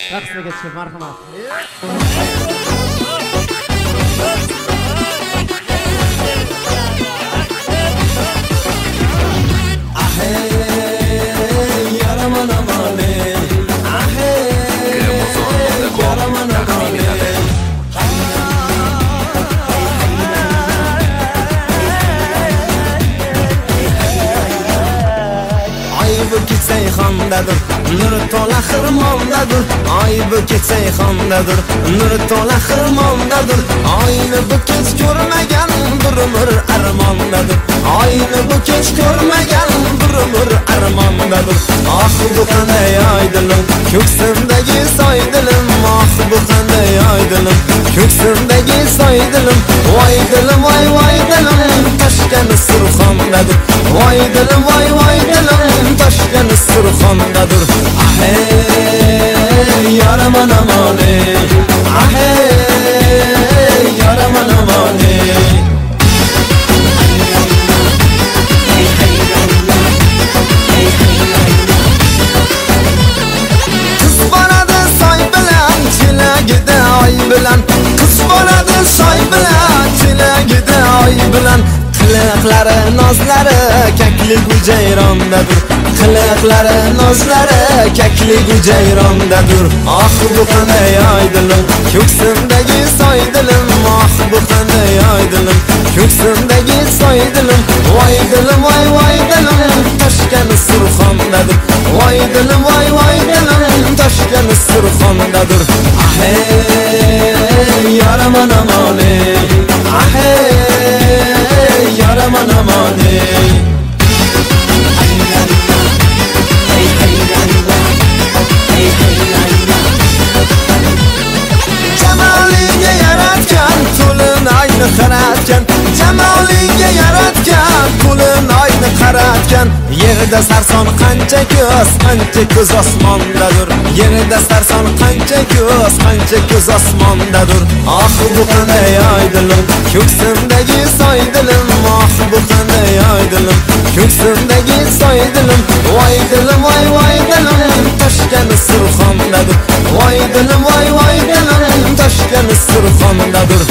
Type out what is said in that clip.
raqsga ketishib marhamat. Xondadir nur to'la xirmondadir aybi ketsay xondadir nur to'la xirmondadir ayni bu kech ko'rmagan bir umr armondadir ayni bu kech ko'rmagan bir umr armondadir ah bu qanday aydilim ko'ksimdagi soy dilim ah bu qanday aydilim ko'ksimdagi soy dilim voy dilim voy dilim toshgan surxondadir voy dilim voy dilim toshgan surxondadir ahey yaraman amone ahey yaraman amone kız boladi soy bilan chelagida oy bilan kız boladi soy bilan chelagida oy bilan qiliqlari nozlari kaklik jayrondadir qiliqlari nozlari kaklik jayrondadir ah bu qanday aydilim ko'ksimdagi soy dilim ah bu qanday aydilim ko'ksimdagi soy dilim voy dilim voy dilim toshgan surxondadir voy dilim voy dilim toshgan surxondadir ahey yaraman amone ahey yaraman amone jamoliga yaratgan to'lin ayni qaratgan jamoliga yaratgan to'lin ayni qaratgan yerda sarson qancha ko'z osmondadir yerda sarson qancha ko'z osmondadir ah bu qanday aydilim ko'ksimdagi soy dilim ah bu qanday aydilim ko'ksimdagi soy dilim voy dilim voy dilim toshgan surxondadir voy dilim voy dilim toshgan surxondadir